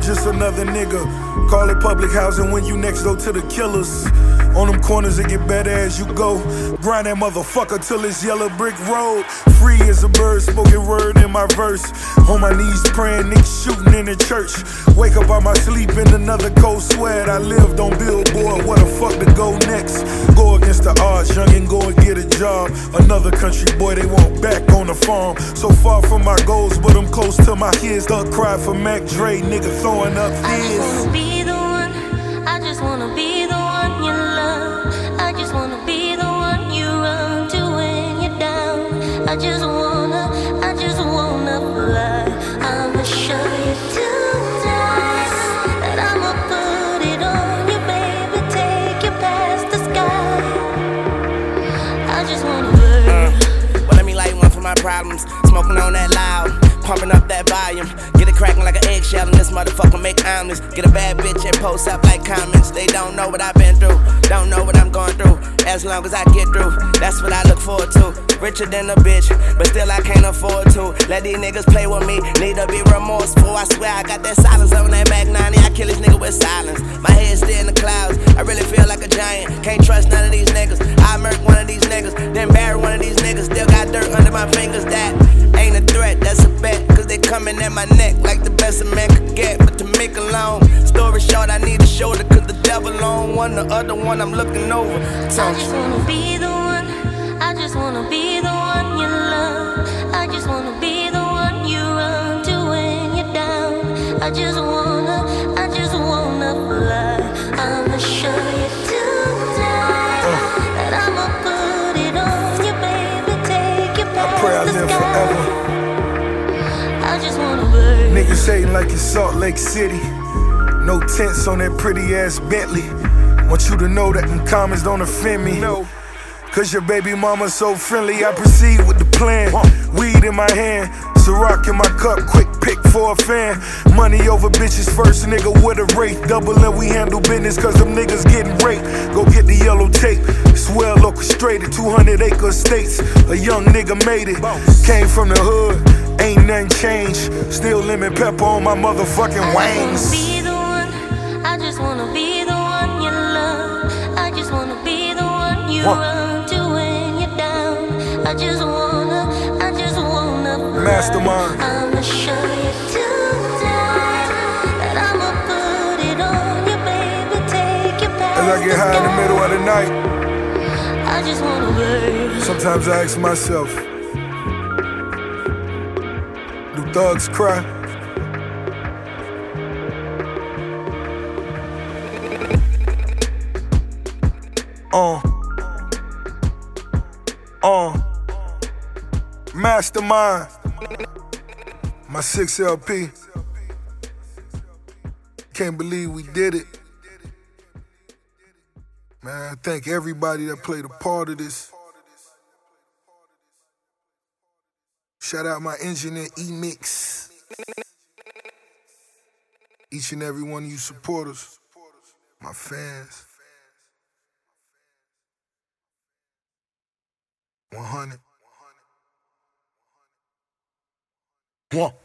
just another nigga. Call it public housing when you next door to the killers. On them corners it get better as you go. Grind that motherfucker till it's yellow brick road. Free as a bird, spoken word in my verse. On my knees praying, niggas shooting in the church. Wake up out my sleep in another cold sweat. I lived on Billboard, what the fuck to go next? Go against the odds, youngin', go and get a job. Another country boy, they want back on the farm. So far from my goals, but I'm close to my kids. Duck cry for Mac Dre, nigga throwing up I just fears. wanna be the one, I just wanna be the one you love. I just wanna be the one you run to when you're down. I just wanna fly. I'ma show you tonight that I'ma put it on you, baby. Take you past the sky. I just wanna burn. Well, let me light one for my problems. Smoking on that loud, pumping up that volume. Get it cracking like an eggshell and this motherfucker make omelets. Get a bad bitch and post up like comments. They don't know what I've been through, don't know what I'm going through. As long as I get through, that's what I look forward to. Richer than a bitch, but still I can't afford to let these niggas play with me. Need to be remorseful, I swear I got that silence on that Mac 90. I kill this nigga with silence. My head's still in the clouds, I really feel like a giant. Can't trust none of these niggas. I murk one of these niggas, then bury one of these niggas. Still got dirt under my fingers, that ain't a threat, that's a bet. Cause they coming at my neck like the best a man could get. But to make a long story short, I need a shoulder. Cause the devil on one, the other one I'm looking over. I just wanna be the one, I just wanna be the one you love. I just wanna be the one you run to when you're down. I just wanna fly. I'ma show you tonight that I'ma put it on you, baby. Take you past I pray I the live sky. forever. I just wanna burn. Niggas hating like it's Salt Lake City. No tents on that pretty ass Bentley. Want you to know that them comments don't offend me. No. Cause your baby mama so friendly, I proceed with the plan. Weed in my hand, Ciroc in my cup, quick pick for a fan. Money over bitches first, nigga with a rate. Double and we handle business cause them niggas getting raped. Go get the yellow tape, it's well orchestrated. 200-acre estates, a young nigga made it. Came from the hood, ain't nothing changed. Still lemon pepper on my motherfucking wings. I just wanna be the one you love. I just wanna be the one you run to when you're down. I just wanna fly. Mastermind. I'ma show you tonight that I'ma put it on you, baby. Take you past As I get high in the middle of the night, I just wanna burn. sometimes I ask myself, do thugs cry? Mastermind. My 6 LP. Can't believe we did it. Man, I thank everybody that played a part of this. Shout out my engineer E-Mix. Each and every one of you supporters. My fans. 100. 1.